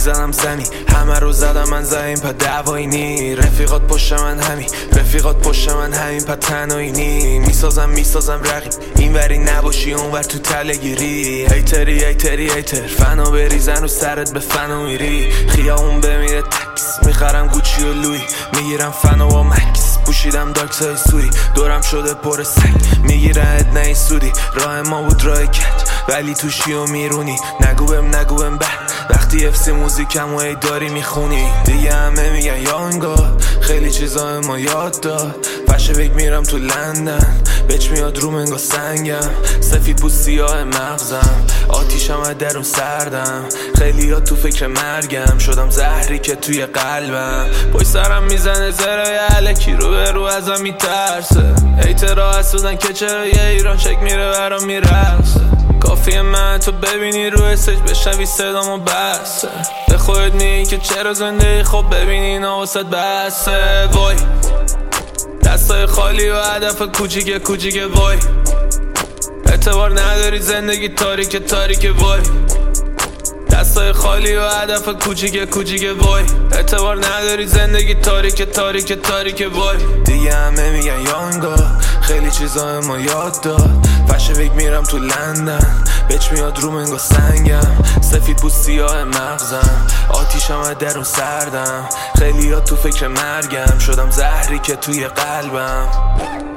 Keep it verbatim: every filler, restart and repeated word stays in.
میزنم زمین، همه رو زدم من زمین، پا دعوایی نی. رفیقات پشت من همین، رفیقات پشت من همین، پا تنهایی نی. میسازم میسازم رقیب، این وری نباشی اون ور تو تلگیری. هیتری هیتری هیتر، فنا بریزن و سرت به فنا میری. خیابون بمیره تکس، میخرم گوچی و لوی، میگیرم فنا و مکس. پوشیدم داکسای سوری، دورم شده پر سگ، میگیرن نه سودی. راه ما بود راه کج، ولی توشی و میرونی. نگو بهم نگو بهم بد، وقتی افسی موزیکم و ای داری میخونی. دیگه همه میگن یا انگار خیلی چیزا ما یاد داد. فشویک میرم تو لندن، بچ میاد رو منگا سنگم. سفید پوست سیاه مغزم، آتیشم از درون سردم. خیلی ها تو فکر مرگم، شدم زهری که توی قلبم. پای سرم میزنه زرای علکی، رو به رو ازم میترسه. ایترا حسودن که چرا یه ایران چک میره برام میرقصه. کافیه من تو ببینی رو استیج بشنوی صدامو بسه. به خودت میگی که چرا زنده، خب ببینی اینا واسه بسه. وای دستای خالی و هدف کوچیک کوچیک، وای اعتبار نداری زندگی تاریک تاریک. وای دستای خالی و هدف کوچیک کوچیک، وای اعتبار نداری زندگی تاریک تاریک تاریک. وای دیگه همه میگن یا انگار خیلی چیزا ما یاد داد. فشویک میرم تو لندن، بچ میاد رو منگا سنگم. سفید پوست سیاه مغزم، آتیشم از درون سردم. خیلی ها تو فکر مرگم، شدم زهری که توی قلبم.